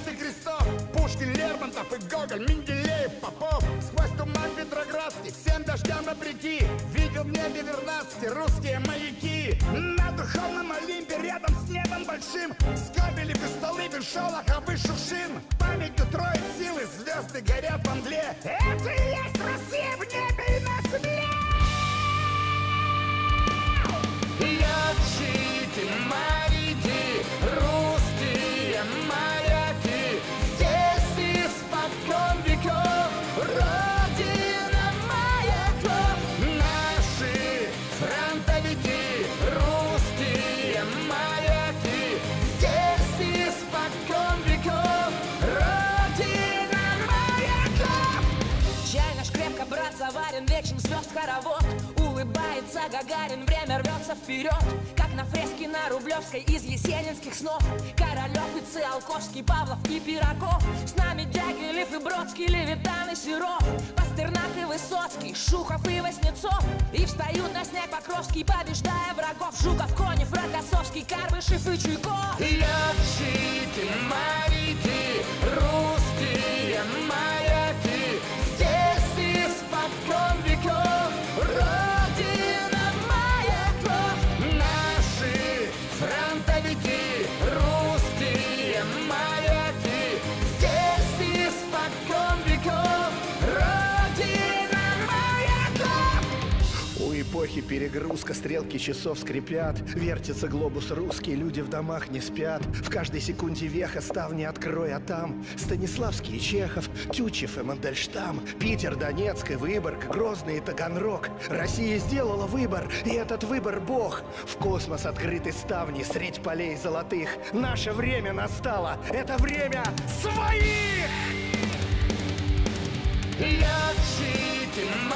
звезды крестов, Пушкин, Лермонтов и Гоголь, Менделеев, Попов. Сквозь туман Петроградский, всем дождям вопреки, видел в небе Вернадский русские маяки. На духовном Олимпе, рядом с небом большим, Скобелев и Столыпин, Шолохов и Шукшин. Памятью троиц силы, звезды горят во мгле. Это и есть Россия в небе и на земле. Летчики, моряки, русские моряки, здесь испокон веков родина маяков. Наши фронтовики, русские моряки, здесь испокон веков родина маяков. Чай наш крепко, брат, заварен, вечен звезд хоровод. Улыбается Гагарин, время рвется вперед, как на фреске на Рублевской из есенинских снов. Королев и Циолковский, Павлов и Пирогов. С нами Дягилев и Бродский, Левитан и Серов, Пастернак и Высоцкий, Шухов и Васнецов. И встают на снег Покровский, побеждая врагов. Жуков, Конев, Рокоссовский, Карбышев и Чуйков. Летчики, моряки, русские моряки, здесь испокон веков родина маяков. Наши фронтовики, русские моряки, здесь испокон веков родина маяков. У эпохи перегрузка, стрелки часов скрипят, вертится глобус русский, люди в домах не спят. В каждой секунде веха, ставни открой, а там Станиславский и Чехов, Тютчев и Мандельштам, Питер, Донецк и Выборг, Грозный и Таганрог. Россия сделала выбор, и этот выбор Бог. В космос открыты ставни средь полей золотых. Наше время настало, это время своих! Летчики,